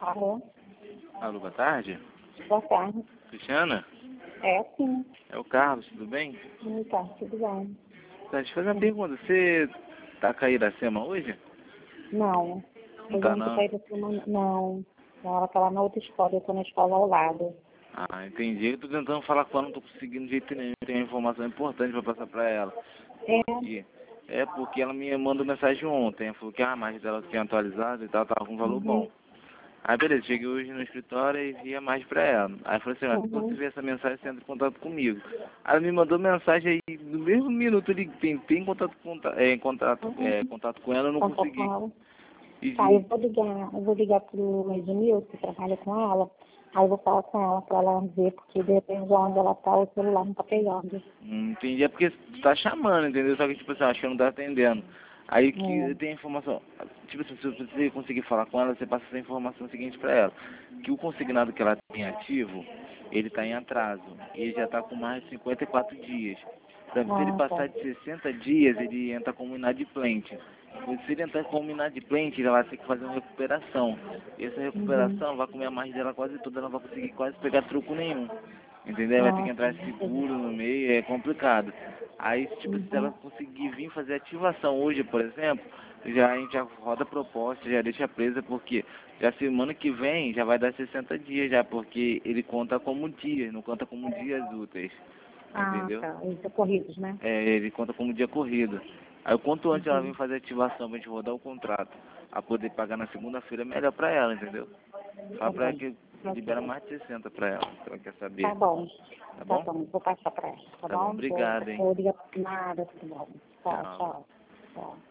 Alô? Alô, boa tarde. Boa tarde. Cristiana? É, sim. É o Carlos, tudo bem? Tá, tudo bem. Tá, deixa eu fazer uma pergunta. Você tá com a Iracema hoje? Não. Não Eu tá, não tô não? saindo semana. Não. Ela tá lá na outra escola, eu tô na escola ao lado. Ah, entendi. Eu tô tentando falar com ela, não tô conseguindo de jeito nenhum. Tem uma informação importante pra passar pra ela. É. Porque ela me mandou mensagem ontem. Ela falou que a margem dela tinha atualizado e tal, tava com um valor Uhum. bom. Aí beleza, cheguei hoje no escritório e vi a margem pra ela. Aí eu falei assim, ó, quando você Uhum. ver essa mensagem, você entra em contato comigo. Aí ela me mandou mensagem aí, no mesmo minuto eu tentei em Uhum. contato com ela, eu não Conta com consegui. ela. E Tá, eu vou ligar pro Edmilson, que trabalha com ela. Aí eu vou falar com ela pra ela ver, porque depende de onde ela tá, o celular não tá pegando. entendi, é porque tá chamando, entendeu? Só que tipo assim, acho que não tá atendendo. Aí que É. tem informação, tipo assim, se você conseguir falar com ela, você passa essa informação seguinte pra ela. Que o consignado que ela tem ativo, ele tá em atraso. E ele já tá com mais de 54 dias. Então, se ele Ah, tá. passar de 60 dias, ele entra como inadimplente. E se ele entrar como inadimplente, ela vai ter que fazer uma recuperação. E essa Uhum. recuperação vai comer a margem dela quase toda, ela não vai conseguir quase pegar truco nenhum. Entendeu? Vai ter Ah, que tá. entrar Entendi. seguro no meio, é complicado. Aí, tipo, se ela Uhum. conseguir vir fazer ativação hoje, por exemplo, já a gente já roda a proposta, já deixa presa, porque já semana que vem já vai dar 60 dias já, porque ele conta como dias, não conta como dias úteis. Ah, Entendeu? tá. Eles são corridos, né? Ele conta como dia corrido. Aí o quanto antes ela vem Uhum. fazer ativação pra gente rodar o contrato, a poder pagar na segunda-feira, é melhor pra ela, entendeu? Tá Fala pra ela bom. que libera Ok. mais de 60 pra ela, se ela quer Tá saber. bom. Tá Tá bom? bom. Vou passar pra ela, tá Tá bom, bom? Vou, obrigado, hein? vou ligar nada, tudo bom. Tchau, Tchau. tchau. Tchau.